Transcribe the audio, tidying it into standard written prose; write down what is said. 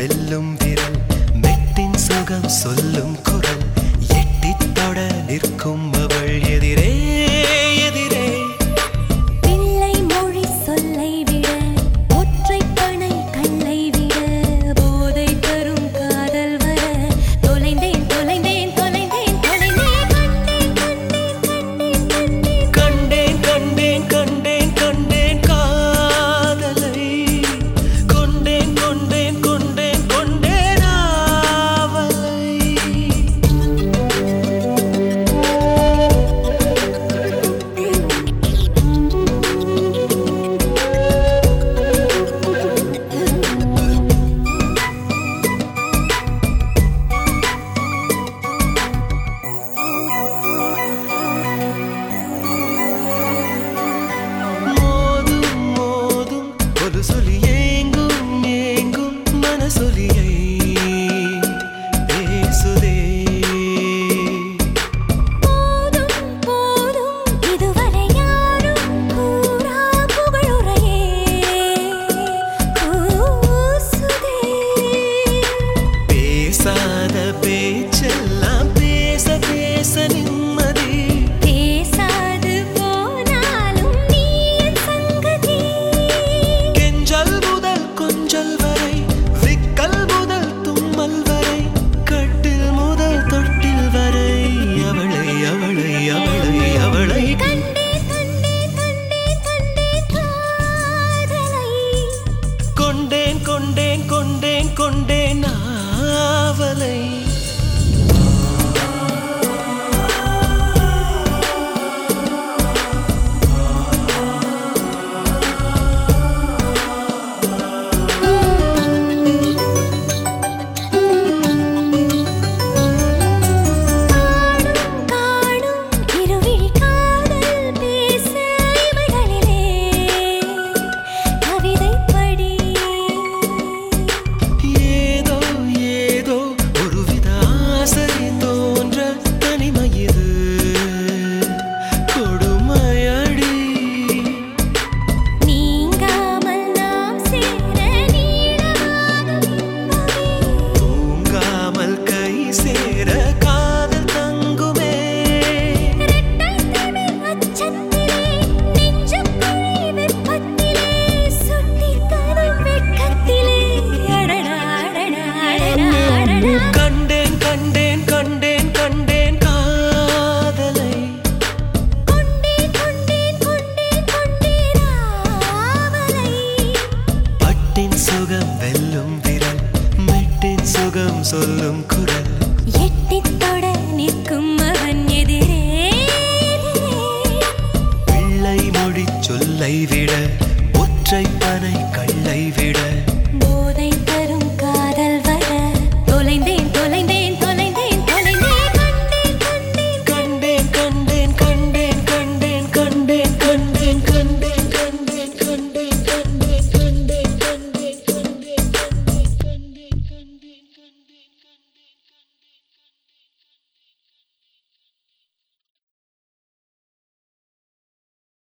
வெல்லும் விரல் மெட்டின் சுகம் சொல்லும் குரல் எட்டித் தொட நிற்கும் அவள் எதிரே எதிரே பிள்ளை மொழி சொல்லை விட ஒற்றை பனை கல்லை விட போதை தரும் காதல் வர தொலைந்தேன் தொலைந்தேன் தொலைந்தேன் தொலைந்தேன் கண்டேன் கண்டேன் கண்டேன் கண்டேன் காதலை கொண்டேன் கொண்டேன் கொண்டேன் கொண்டேன் ஆவலை மோதும் மோதும் ஒரு சொல்லி ஏங்கும் ஏங்கும் மனசொலியை பேசுதே போதும் போதும் இதுவரை யாரும் கூறா புகழுரையே கூசுதே பேசாத பேச்செல்லாம் பேச பேச நிம்மதி பேசாது போனாலும் நீ என் சங்கதி கெஞ்சல் முதல் கொஞ்சல் வரை விக்கல் முதல் தும்மல் வரை கட்டில் முதல் தொட்டில் வரை அவளை அவளை அவளை அவளை கண்டேன் கண்டேன் கண்டேன் கண்டேன் காதலை கொண்டேன் கொண்டேன் கொண்டேன் கொண்டேன் ஆவலை காணும் இருவிழி காதல் பேச இமைகளிலே கவிதை படி ஏதோ ஏதோ ஒருவித ஆசை தோன்ற தனிமையிது கொடுமையடி நீங்காமல் நாம் சேர நீளமான இன்பமே தூங்காமல் கை சேர காதல் தங்குமே இரட்டை திமிர் அச்சத்திலே நெஞ்சுக்குழி வெப்பத்திலே சுட்டித் தரும் வெட்கத்திலே அடடா அடடா அடடா அடடா கண்டேன் கண்டேன் கண்டேன் கண்டேன் காதலை கொண்டேன் கொண்டேன் கொண்டேன் கொண்டேன் ஆவலை பட்டின் சுகம் வெல்லும் விரல் மெட்டின் சுகம் சொல்லும் குரல் எட்டித் தொட நிற்கும் அவன் எதிரே பிள்ளை மொழி சொல்லை விட ஒற்றை பனை கல்லை விட போதை